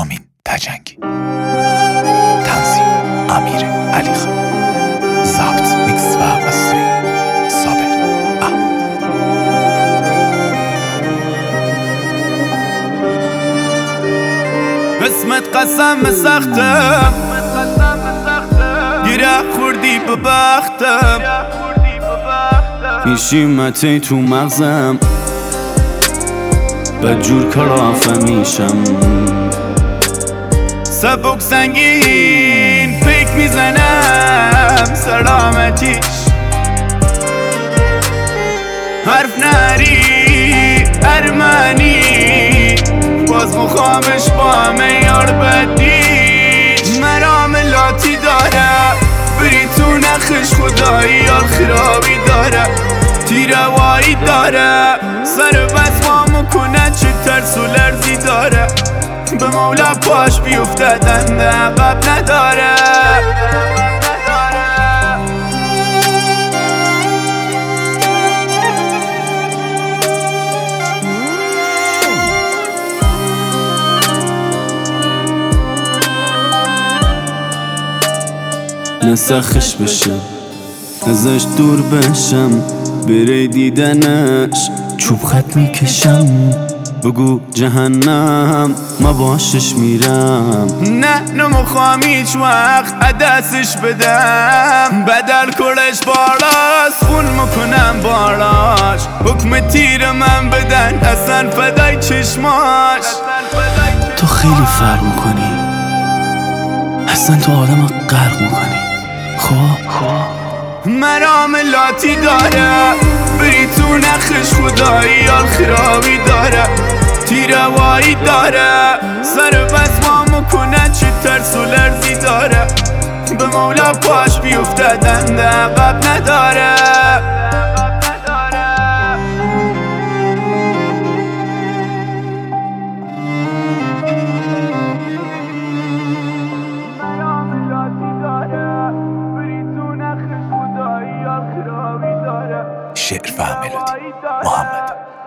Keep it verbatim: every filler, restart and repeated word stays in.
رامین تجنگی، تنظیم امیر علی خان، ضبط میکس و مسترینگ صابر احمد. قسمت قسم سختم، گیره خوردی به بختم، میشیمتی تو مغزم، بدجور کلافه میشم، سبک سنگین پیک میزنم سلامتیش، حرف نری ارمنی باز مخامش با میار بدیش، مرام لاتی داره بری تو نخش خدایی یال خرابی داره، تیروایی داره سر بس ما مکنه چه ترس و لرزی داره، به مولا پاش بیفتدن عقب نداره. نسخش بشم ازش دور بشم، بری دیدنش چوب خط میکشم، بگو جهنم ما باشش میرم، نه نمخوام هیچ وقت عدسش بدم، بدل کلش بالاست خون میکنم بالاش، حکم تیر من بدن اصلا فدای چشماش، تو خیلی فرق میکنی اصلا تو آدم غرق میکنی، خواه خواه مرام لاتی داره بری تو نخش خدایی یال خرابی داره، تیروایی داره سر بس ما مکنه چه ترس و لرزی داره، به مولا پاش بیفتدن عقب نداره. شعر و ملودی محمد